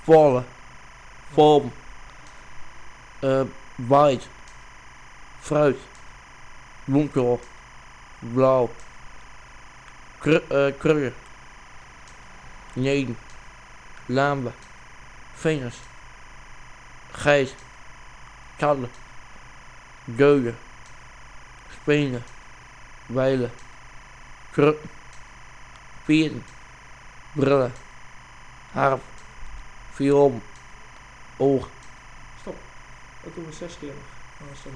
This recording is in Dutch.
vallen, vorm, white, fruit, bloemkool, blauw, kreur, neen, lambe, vingers, geit, kallen, geugen, spenen, wijlen, kruk, pieren, brillen, harp, viool, oog. Stop. Dat doen we 6 keer nog.